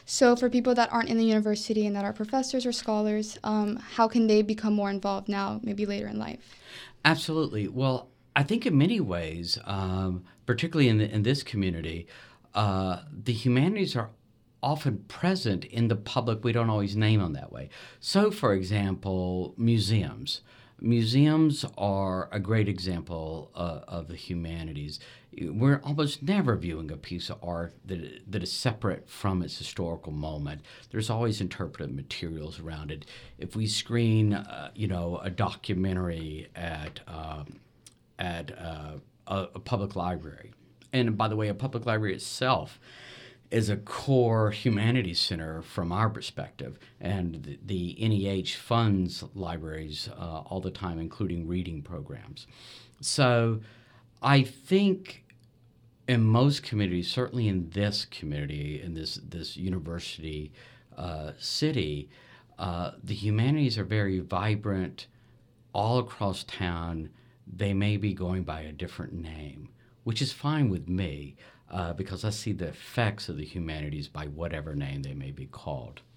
So for people that aren't in the university and that are professors or scholars, how can they become more involved now, maybe later in life? Absolutely. Well, I think in many ways, particularly in this community, the humanities are often present in the public. We don't always name them that way. So, for example, museums. Museums are a great example of the humanities. We're almost never viewing a piece of art that is separate from its historical moment. There's always interpretive materials around it. If we screen, a documentary at a public library, and by the way, a public library itself is a core humanities center from our perspective, and the NEH funds libraries all the time, including reading programs. So I think in most communities, certainly in this community, in this university city, the humanities are very vibrant all across town. They may be going by a different name, which is fine with me because I see the effects of the humanities by whatever name they may be called.